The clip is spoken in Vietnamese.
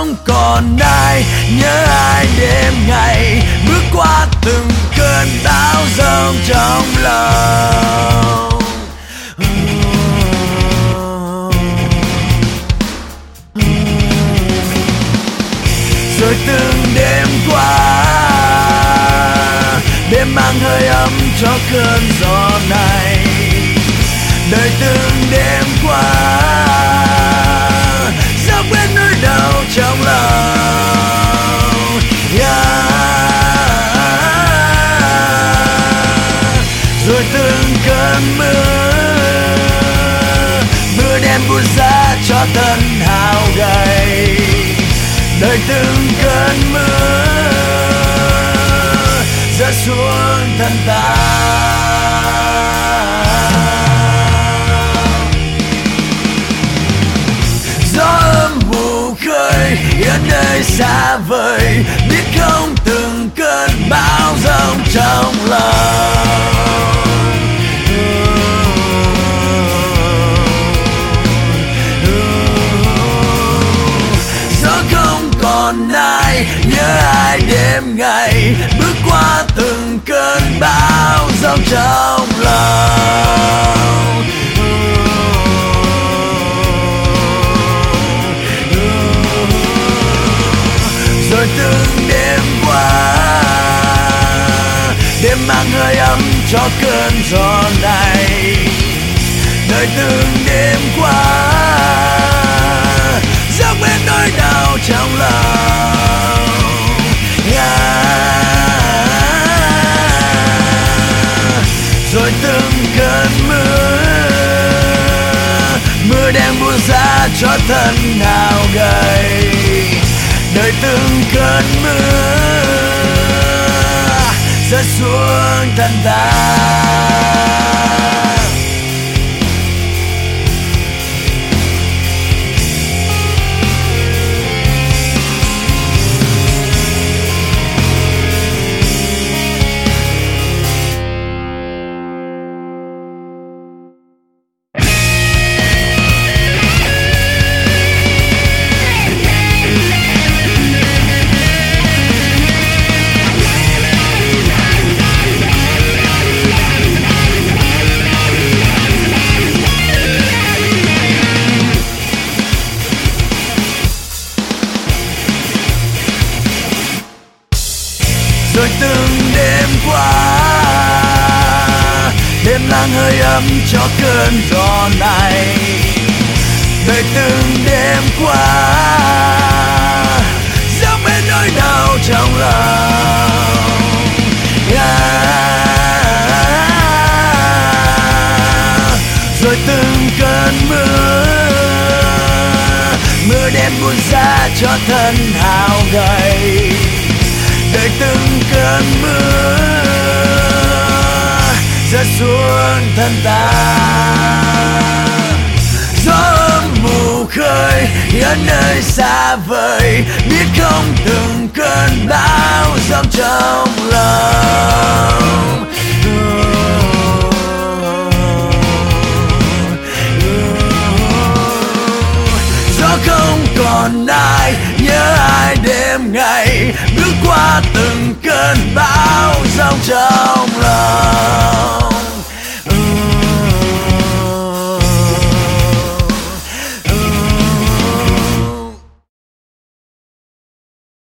không còn ai nhớ ai đêm ngày, bước qua từng cơn bão giông trong lòng. Rồi từng đêm qua, đêm mang hơi ấm cho cơn gió này. Đời từng đêm qua, sao quên nỗi đau trong lòng. Rồi từng cơn mưa đêm buốt giá cho thân hao gầy. Đời từng cơn mưa rơi xuống thân ta. Gió ấm mù khơi yên nơi xa vời, biết không từng cơn bão giông trong lòng. Còn ai nhớ ai đêm ngày, bước qua từng cơn bão giông trong lòng. Rồi từng đêm qua, đêm mang hơi ấm cho cơn gió này. Đời từng đêm qua, dẫu quên nỗi đau trong lòng. Rồi từng cơn mưa đen buốt giá cho thân hao gầy. Đời từng cơn mưa rơi xuống thân ta. Rồi từng đêm qua, đêm mang hơi ấm cho cơn gió này. Đời từng đêm qua, dẫu bên nỗi đau trong lòng. Rồi từng cơn mưa đêm buốt giá cho thân hao gầy. Đời từng cơn mưa rơi xuống thân ta. Gió ấm mù khơi ở nơi xa vời, biết không từng cơn bão giông trong lòng. Gió không còn ai nhớ ai đêm ngày, bước qua từng cơn bão giông trong lòng.